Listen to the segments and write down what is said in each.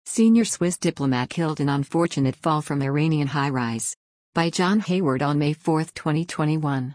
Senior Swiss diplomat killed in unfortunate fall from Iranian high-rise. By John Hayward on May 4, 2021.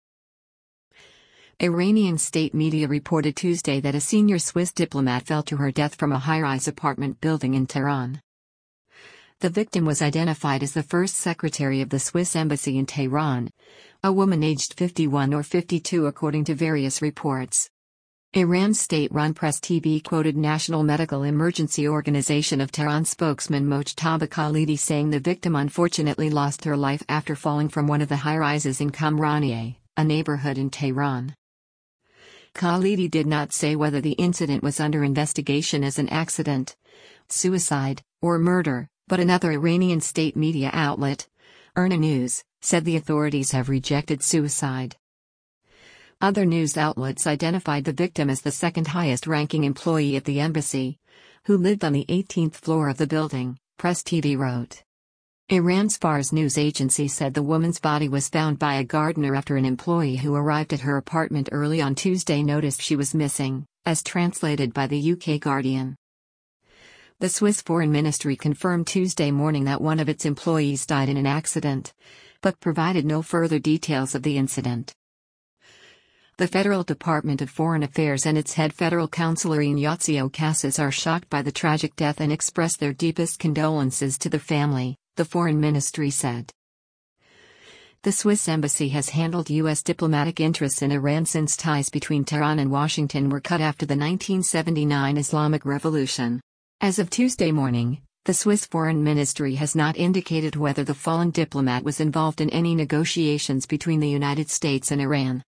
Iranian state media reported Tuesday that a senior Swiss diplomat fell to her death from a high-rise apartment building in Tehran. The victim was identified as the first secretary of the Swiss embassy in Tehran, a woman aged 51 or 52 according to various reports. Iran's state-run Press TV quoted National Medical Emergency Organization of Tehran spokesman Mojtaba Khalidi saying the victim unfortunately lost her life after falling from one of the high-rises in Kamranieh, a neighborhood in Tehran. Khalidi did not say whether the incident was under investigation as an accident, suicide, or murder, but another Iranian state media outlet, IRNA News, said the authorities have rejected suicide. Other news outlets identified the victim as the second highest-ranking employee at the embassy, who lived on the 18th floor of the building, Press TV wrote. Iran's Fars news agency said the woman's body was found by a gardener after an employee who arrived at her apartment early on Tuesday noticed she was missing, as translated by the UK Guardian. The Swiss Foreign Ministry confirmed Tuesday morning that one of its employees died in an accident, but provided no further details of the incident. The Federal Department of Foreign Affairs and its head federal counselor Ignazio Casas are shocked by the tragic death and express their deepest condolences to the family, the Foreign Ministry said. The Swiss embassy has handled U.S. diplomatic interests in Iran since ties between Tehran and Washington were cut after the 1979 Islamic Revolution. As of Tuesday morning, the Swiss Foreign Ministry has not indicated whether the fallen diplomat was involved in any negotiations between the United States and Iran.